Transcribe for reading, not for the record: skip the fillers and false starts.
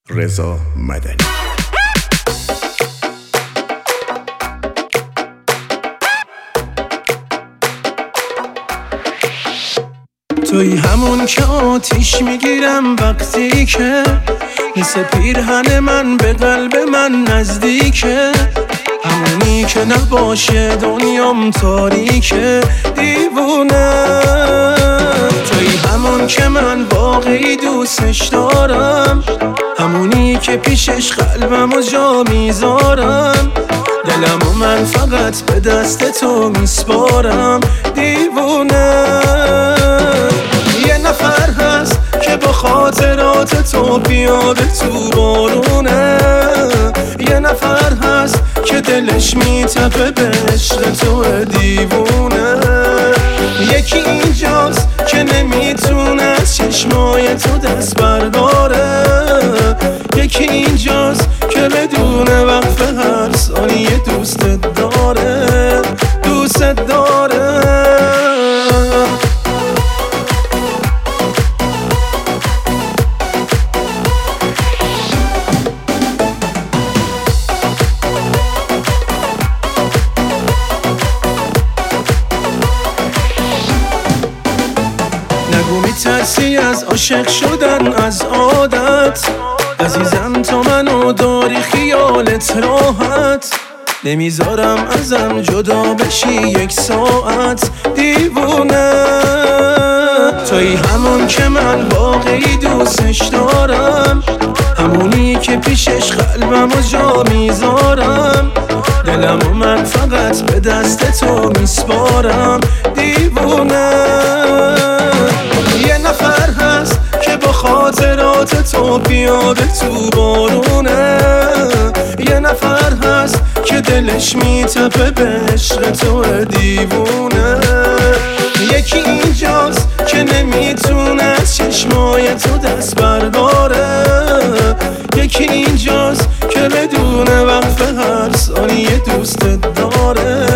رضا مدنی. توی همون که آتیش میگیرم وقتی که مثل پیرهن من به قلب من نزدیکه، همونی که نباشه دنیام تاریکه دیوونه. توی همون که من واقعی دوستش دارم، همونی که پیشش قلبمو جا میذارم، دلمو من فقط به دست تو میسپارم دیوونه. یه نفر هست که با خاطرات تو پیاده تو بارونه، یه نفر هست که دلش میتپه به عشق تو دیوونه. یکی اینجاست که نمیتونه از چشمای تو دست برداره، یکی اینجاست که بدون وقفه هر ثانیه دوستت داره، دوستت داره. نگو میترسی از عاشق شدن از عادت، عزیزم تو منو داری خیالت راحت، نمیذارم ازم جدا بشی یک ساعت دیوونه. توی همون که من واقعی دوستش دارم، همونی که پیشش قلبمو جا میذارم، دلمو من فقط به دست تو میسپارم دیوونه. یه نفر هست که با خاطرات تو پیاده تو بارونه، یه نفر هست که دلش میتپه به عشق تو دیوونه. یکی اینجاست که نمیتونه از چشمای تو دست برداره، یکی اینجاست که بدون وقفه هر ثانیه دوستت داره،